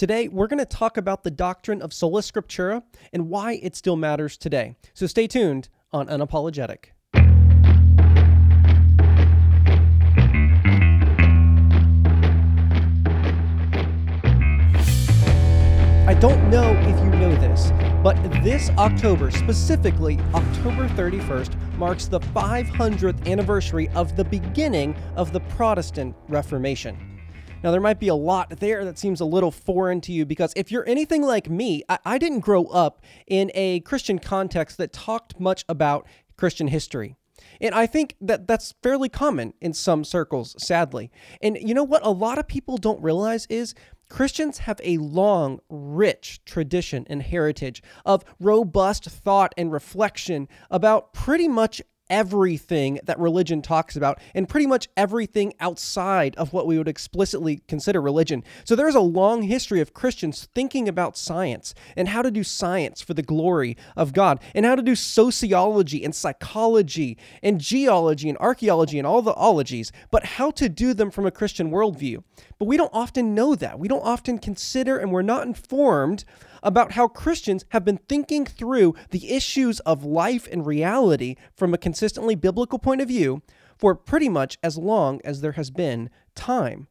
Today, we're going to talk about the doctrine of sola scriptura and why it still matters today. So stay tuned on Unapologetic. I don't know if you know this, but this October, specifically October 31st, marks the 500th anniversary of the beginning of the Protestant Reformation. Now, there might be a lot there that seems a little foreign to you because if you're anything like me, I didn't grow up in a Christian context that talked much about Christian history. And I think that that's fairly common in some circles, sadly. And you know what a lot of people don't realize is Christians have a long, rich tradition and heritage of robust thought and reflection about pretty much everything that religion talks about and pretty much everything outside of what we would explicitly consider religion. So there's a long history of Christians thinking about science and how to do science for the glory of God and how to do sociology and psychology and geology and archaeology and all the ologies, but how to do them from a Christian worldview. But we don't often know that. We don't often consider and we're not informed about how Christians have been thinking through the issues of life and reality from a consistently biblical point of view for pretty much as long as there has been time.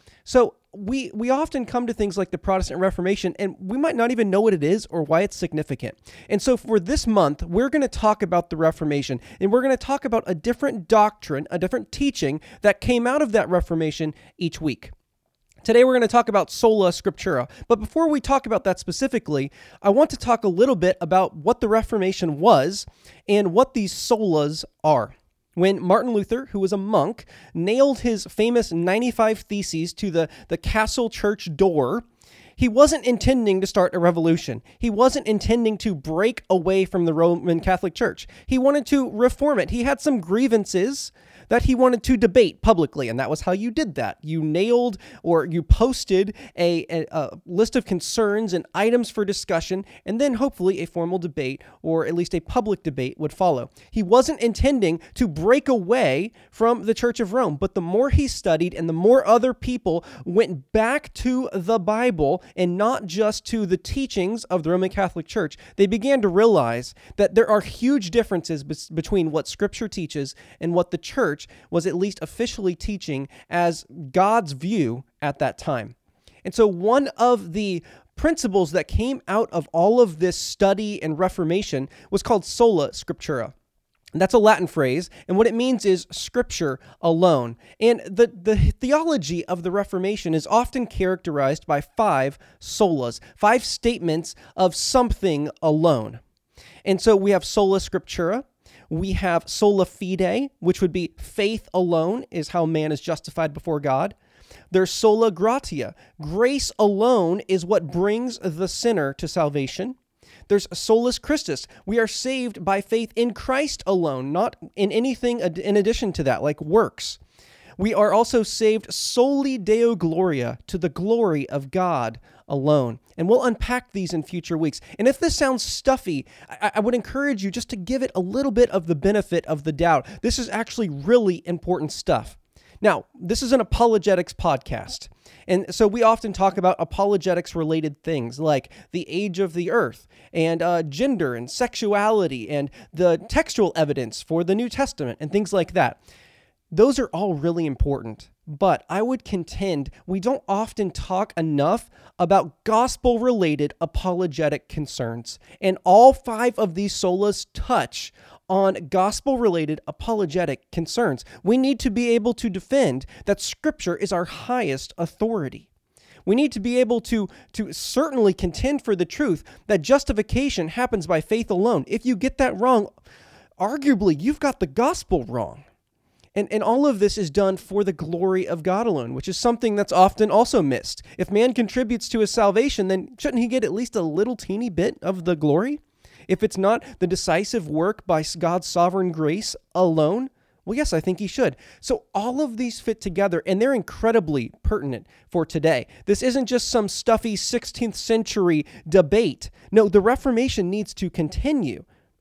So we often come to things like the Protestant Reformation, and we might not even know what it is or why it's significant. And so for this month, we're going to talk about the Reformation, and we're going to talk about a different doctrine, a different teaching that came out of that Reformation each week. Today, we're going to talk about sola scriptura. But before we talk about that specifically, I want to talk a little bit about what the Reformation was and what these solas are. When Martin Luther, who was a monk, nailed his famous 95 Theses to the castle church door, he wasn't intending to start a revolution. He wasn't intending to break away from the Roman Catholic Church. He wanted to reform it. He had some grievances that he wanted to debate publicly, and that was how you did that. You nailed or you posted a list of concerns and items for discussion, and then hopefully a formal debate or at least a public debate would follow. He wasn't intending to break away from the Church of Rome, but the more he studied and the more other people went back to the Bible and not just to the teachings of the Roman Catholic Church, they began to realize that there are huge differences between what Scripture teaches and what the Church was at least officially teaching as God's view at that time. And so one of the principles that came out of all of this study and reformation was called sola scriptura. That's a Latin phrase, and what it means is Scripture alone. And the theology of the Reformation is often characterized by 5 solas, 5 statements of something alone. And so we have sola scriptura. We have sola fide, which would be faith alone is how man is justified before God. There's sola gratia. Grace alone is what brings the sinner to salvation. There's solus Christus. We are saved by faith in Christ alone, not in anything in addition to that, like works. We are also saved soli Deo Gloria, to the glory of God alone. And we'll unpack these in future weeks. And if this sounds stuffy, I would encourage you just to give it a little bit of the benefit of the doubt. This is actually really important stuff. Now, this is an apologetics podcast. And so we often talk about apologetics-related things like the age of the earth and gender and sexuality and the textual evidence for the New Testament and things like that. Those are all really important, but I would contend we don't often talk enough about gospel-related apologetic concerns, and all 5 of these solas touch on gospel-related apologetic concerns. We need to be able to defend that Scripture is our highest authority. We need to be able to certainly contend for the truth that justification happens by faith alone. If you get that wrong, arguably you've got the gospel wrong. And all of this is done for the glory of God alone, which is something that's often also missed. If man contributes to his salvation, then shouldn't he get at least a little teeny bit of the glory? If it's not the decisive work by God's sovereign grace alone, well, yes, I think he should. So all of these fit together, and they're incredibly pertinent for today. This isn't just some stuffy 16th century debate. No, the Reformation needs to continue.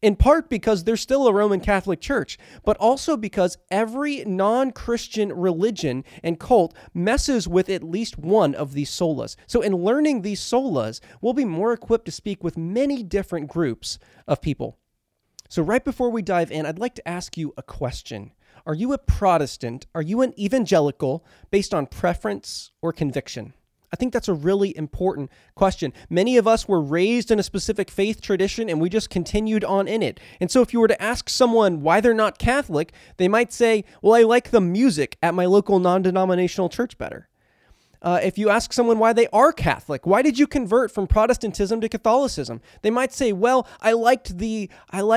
in part because there's still a Roman Catholic Church, but also because every non-Christian religion and cult messes with at least one of these solas. So in learning these solas, we'll be more equipped to speak with many different groups of people. So right before we dive in, I'd like to ask you a question. Are you a Protestant? Are you an evangelical based on preference or conviction? I think that's a really important question. Many of us were raised in a specific faith tradition and we just continued on in it. And so if you were to ask someone why they're not Catholic, they might say, well, I like the music at my local non-denominational church better. If you ask someone why they are Catholic, why did you convert from Protestantism to Catholicism? They might say, well, I liked the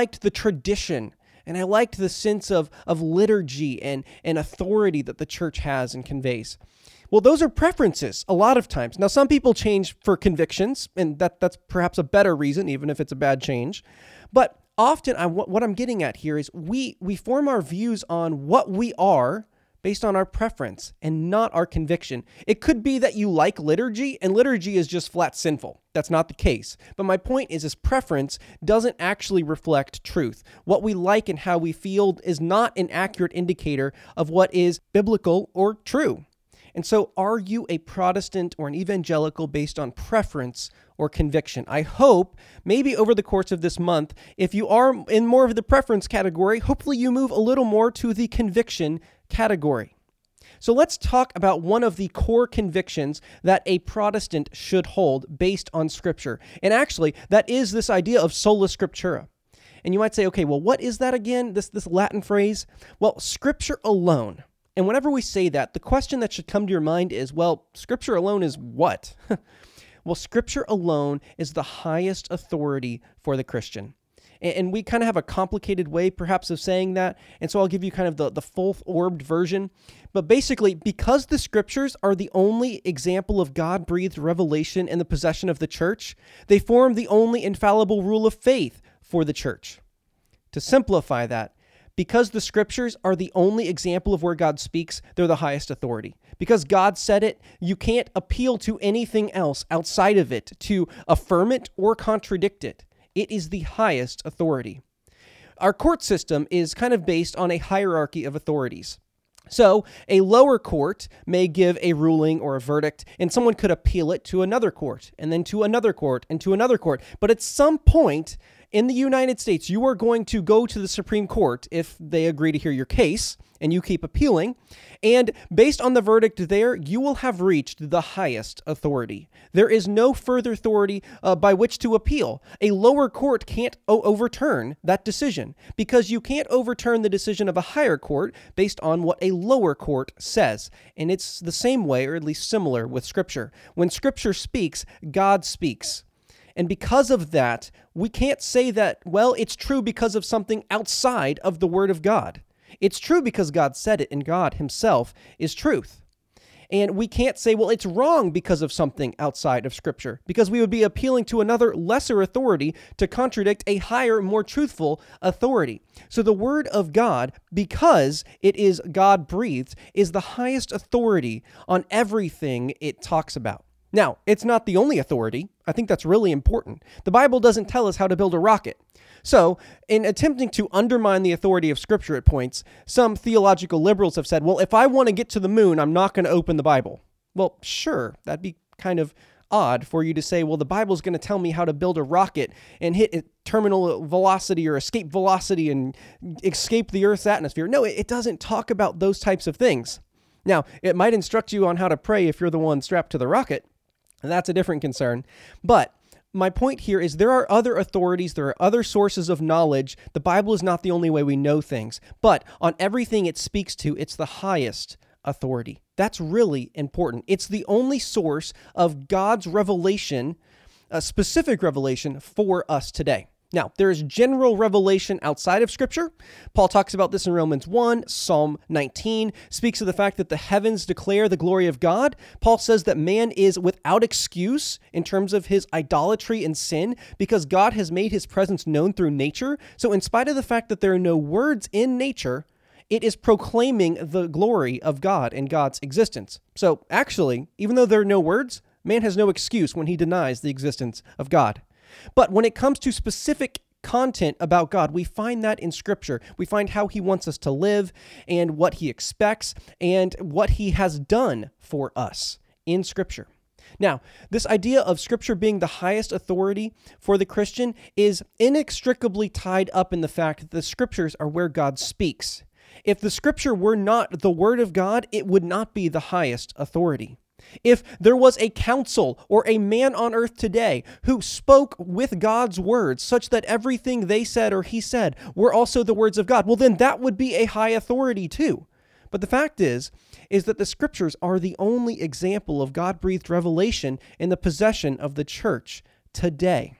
tradition and I liked the sense of liturgy and authority that the church has and conveys. Well, those are preferences a lot of times. Now, some people change for convictions, and that's perhaps a better reason, even if it's a bad change. But often, what I'm getting at here is we form our views on what we are based on our preference and not our conviction. It could be that you like liturgy, and liturgy is just flat sinful. That's not the case. But my point is preference doesn't actually reflect truth. What we like and how we feel is not an accurate indicator of what is biblical or true. And so are you a Protestant or an evangelical based on preference or conviction? I hope maybe over the course of this month, if you are in more of the preference category, hopefully you move a little more to the conviction category. So let's talk about one of the core convictions that a Protestant should hold based on Scripture. And actually, that is this idea of sola scriptura. And you might say, okay, well, what is that again, this Latin phrase? Well, Scripture alone. And whenever we say that, the question that should come to your mind is, well, Scripture alone is what? Well, Scripture alone is the highest authority for the Christian. And we kind of have a complicated way, perhaps, of saying that. And so I'll give you kind of the full-orbed version. But basically, because the Scriptures are the only example of God-breathed revelation in the possession of the church, they form the only infallible rule of faith for the church. To simplify that, because the Scriptures are the only example of where God speaks, they're the highest authority. Because God said it, you can't appeal to anything else outside of it to affirm it or contradict it. It is the highest authority. Our court system is kind of based on a hierarchy of authorities. So a lower court may give a ruling or a verdict, and someone could appeal it to another court, and then to another court, and to another court. But at some point in the United States, you are going to go to the Supreme Court if they agree to hear your case, and you keep appealing. And based on the verdict there, you will have reached the highest authority. There is no further authority by which to appeal. A lower court can't overturn that decision because you can't overturn the decision of a higher court based on what a lower court says. And it's the same way, or at least similar, with Scripture. When Scripture speaks, God speaks. And because of that, we can't say that, well, it's true because of something outside of the Word of God. It's true because God said it, and God Himself is truth. And we can't say, well, it's wrong because of something outside of Scripture, because we would be appealing to another lesser authority to contradict a higher, more truthful authority. So the Word of God, because it is God-breathed, is the highest authority on everything it talks about. Now, it's not the only authority. I think that's really important. The Bible doesn't tell us how to build a rocket. So, in attempting to undermine the authority of Scripture at points, some theological liberals have said, well, if I want to get to the moon, I'm not going to open the Bible. Well, sure, that'd be kind of odd for you to say, well, the Bible's going to tell me how to build a rocket and hit terminal velocity or escape velocity and escape the Earth's atmosphere. No, it doesn't talk about those types of things. Now, it might instruct you on how to pray if you're the one strapped to the rocket, and that's a different concern. But my point here is there are other authorities, there are other sources of knowledge. The Bible is not the only way we know things, but on everything it speaks to, it's the highest authority. That's really important. It's the only source of God's revelation, a specific revelation for us today. Now, there is general revelation outside of Scripture. Paul talks about this in Romans 1. Psalm 19 speaks of the fact that the heavens declare the glory of God. Paul says that man is without excuse in terms of his idolatry and sin because God has made His presence known through nature. So in spite of the fact that there are no words in nature, it is proclaiming the glory of God and God's existence. So actually, even though there are no words, man has no excuse when he denies the existence of God. But when it comes to specific content about God. We find that in Scripture. We find how He wants us to live and what He expects and what He has done for us in Scripture. Now, this idea of Scripture being the highest authority for the Christian is inextricably tied up in the fact that the Scriptures are where God speaks. If the Scripture were not the Word of God, it would not be the highest authority. If there was a council or a man on earth today who spoke with God's words such that everything they said or he said were also the words of God, well, then that would be a high authority too. But the fact is that the Scriptures are the only example of God-breathed revelation in the possession of the church today.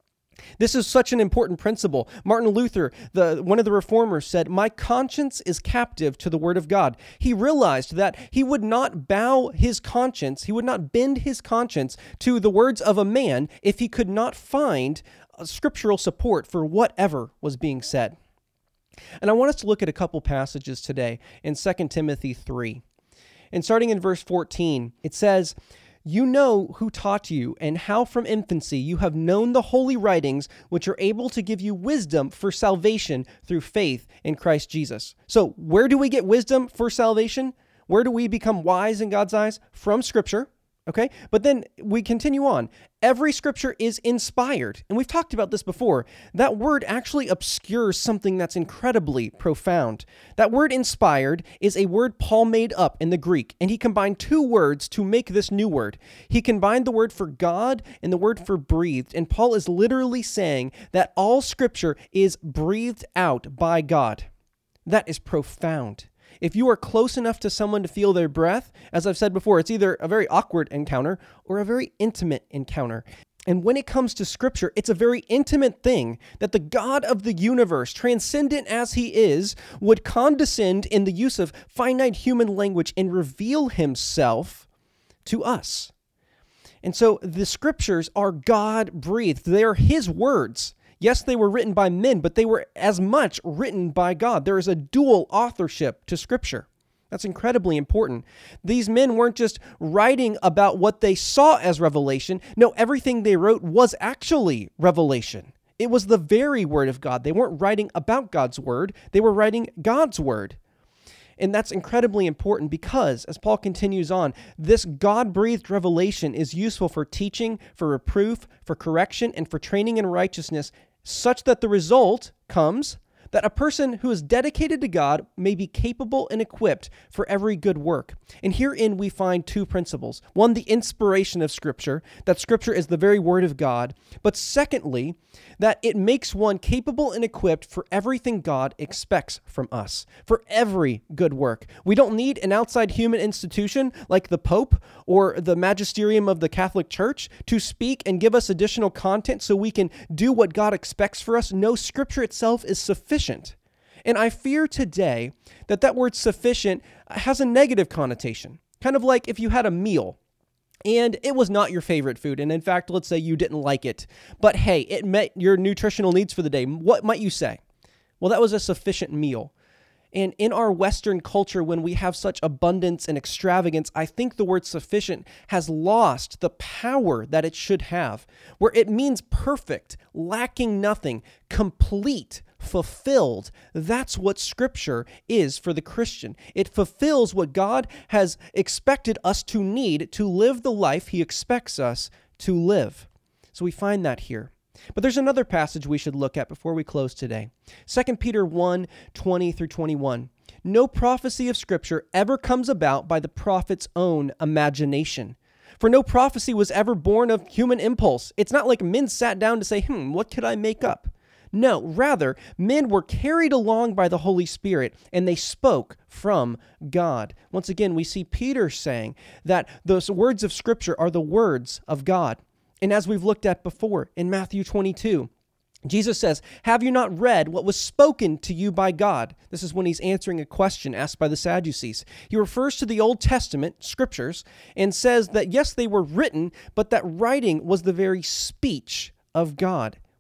This is such an important principle. Martin Luther, one of the reformers, said, "My conscience is captive to the word of God." He realized that he would not bow his conscience, he would not bend his conscience to the words of a man if he could not find scriptural support for whatever was being said. And I want us to look at a couple passages today in 2 Timothy 3. And starting in verse 14, it says, "You know who taught you, and how from infancy you have known the holy writings, which are able to give you wisdom for salvation through faith in Christ Jesus." So where do we get wisdom for salvation? Where do we become wise in God's eyes? From Scripture. Okay, but then we continue on. Every Scripture is inspired. And we've talked about this before. That word actually obscures something that's incredibly profound. That word inspired is a word Paul made up in the Greek, and he combined two words to make this new word. He combined the word for God and the word for breathed, and Paul is literally saying that all Scripture is breathed out by God. That is profound. If you are close enough to someone to feel their breath, as I've said before, it's either a very awkward encounter or a very intimate encounter. And when it comes to Scripture, it's a very intimate thing that the God of the universe, transcendent as He is, would condescend in the use of finite human language and reveal Himself to us. And so the Scriptures are God-breathed. They are His words. Yes, they were written by men, but they were as much written by God. There is a dual authorship to Scripture. That's incredibly important. These men weren't just writing about what they saw as revelation. No, everything they wrote was actually revelation. It was the very Word of God. They weren't writing about God's Word. They were writing God's Word. And that's incredibly important because, as Paul continues on, this God-breathed revelation is useful for teaching, for reproof, for correction, and for training in righteousness, such that the result comes that a person who is dedicated to God may be capable and equipped for every good work. And herein we find two principles. One, the inspiration of Scripture, that Scripture is the very Word of God. But secondly, that it makes one capable and equipped for everything God expects from us, for every good work. We don't need an outside human institution like the Pope or the magisterium of the Catholic Church to speak and give us additional content so we can do what God expects for us. No, Scripture itself is sufficient. And I fear today that word sufficient has a negative connotation, kind of like if you had a meal and it was not your favorite food. And in fact, let's say you didn't like it, but hey, it met your nutritional needs for the day. What might you say? Well, that was a sufficient meal. And in our Western culture, when we have such abundance and extravagance, I think the word sufficient has lost the power that it should have, where it means perfect, lacking nothing, complete, fulfilled. That's what Scripture is for the Christian. It fulfills what God has expected us to need to live the life He expects us to live. So we find that here. But there's another passage we should look at before we close today. 2 Peter 1, 20 through 21. No prophecy of Scripture ever comes about by the prophet's own imagination. For no prophecy was ever born of human impulse. It's not like men sat down to say, what could I make up? No, rather, men were carried along by the Holy Spirit, and they spoke from God. Once again, we see Peter saying that those words of Scripture are the words of God. And as we've looked at before in Matthew 22, Jesus says, "Have you not read what was spoken to you by God?" This is when He's answering a question asked by the Sadducees. He refers to the Old Testament Scriptures and says that yes, they were written, but that writing was the very speech of God.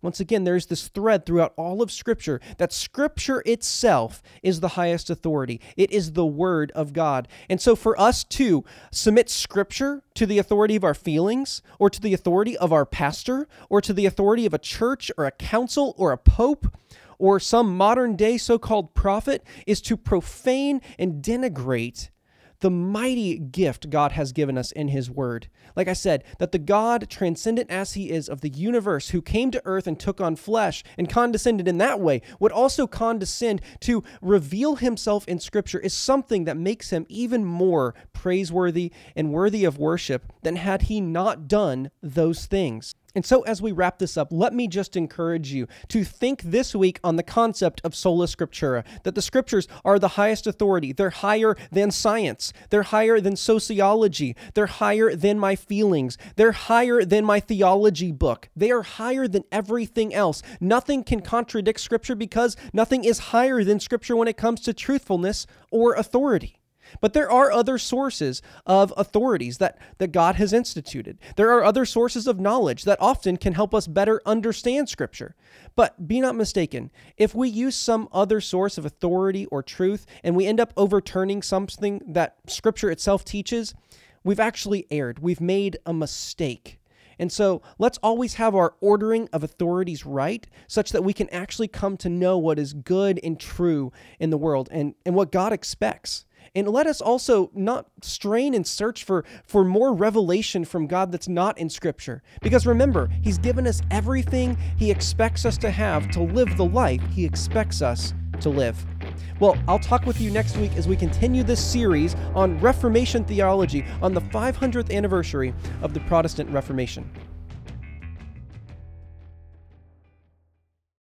Once again, there's this thread throughout all of Scripture that Scripture itself is the highest authority. It is the Word of God. And so for us to submit Scripture to the authority of our feelings, or to the authority of our pastor, or to the authority of a church or a council or a pope, or some modern day so-called prophet, is to profane and denigrate the mighty gift God has given us in His Word. Like I said, that the God, transcendent as He is, of the universe, who came to earth and took on flesh and condescended in that way, would also condescend to reveal Himself in Scripture is something that makes Him even more praiseworthy and worthy of worship than had He not done those things. And so as we wrap this up, let me just encourage you to think this week on the concept of sola scriptura, that the Scriptures are the highest authority. They're higher than science. They're higher than sociology. They're higher than my feelings. They're higher than my theology book. They are higher than everything else. Nothing can contradict Scripture because nothing is higher than Scripture when it comes to truthfulness or authority. But there are other sources of authorities that God has instituted. There are other sources of knowledge that often can help us better understand Scripture. But be not mistaken, if we use some other source of authority or truth and we end up overturning something that Scripture itself teaches, we've actually erred. We've made a mistake. And so let's always have our ordering of authorities right, such that we can actually come to know what is good and true in the world and what God expects. And let us also not strain and search for more revelation from God that's not in Scripture. Because remember, He's given us everything He expects us to have to live the life He expects us to live. Well, I'll talk with you next week as we continue this series on Reformation theology on the 500th anniversary of the Protestant Reformation.